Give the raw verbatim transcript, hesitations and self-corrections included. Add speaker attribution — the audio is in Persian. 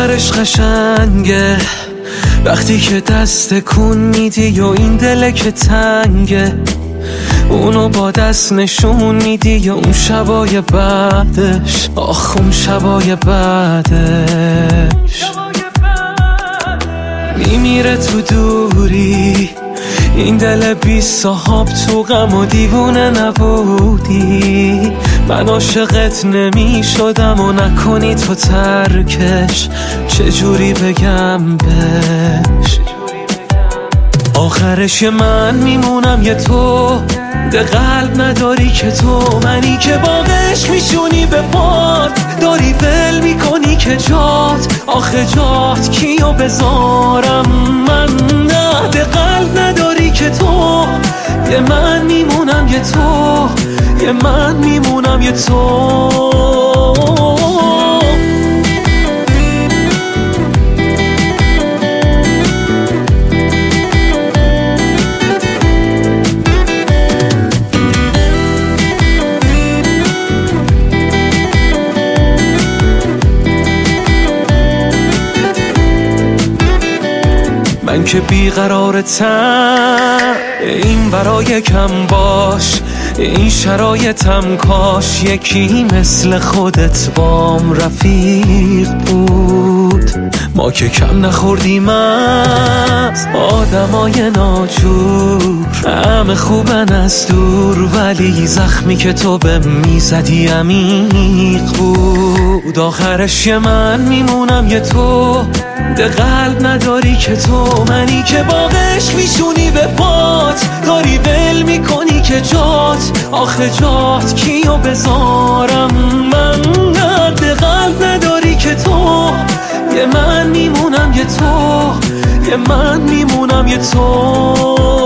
Speaker 1: آخرش قشنگه وقتی که دست کن میدی و این دله که تنگه، اونو با دست نشون میدی و اون شبای بعدش، آخ اون شبای بعدش میمیره تو دوری. این دل بی صاحب تو غم و دیوونه نبودی، من عاشقت نمی شدم و نکنی تو ترکش، چجوری بگم بهش. آخرش من میمونم یه تو، ده قلب نداری که تو، منی که با عشق میشونی به باد، داری ول میکنی که جات، آخه جات کیو بذارم من. نه ده قلب نداری که تو، یه من میمونم یه تو، یه من میمونم یه تو. من که بیقرارتم این برای کم باش، این شرایطم کاش یکی مثل خودت بام رفیق بود. ما که کم نخوردیم از آدمای ناجور، همه خوبن از دور، ولی زخمی که تو به میزدی عمیق بود. آخرش یه من میمونم یه تو، ده قلب نداری که تو، منی که با عشق میشونی به پات، داری ول میکنی که جات، آخه جات کیو بذارم من. ده قلب نداری که تو، یه من میمونم یه تو، یه من میمونم یه تو.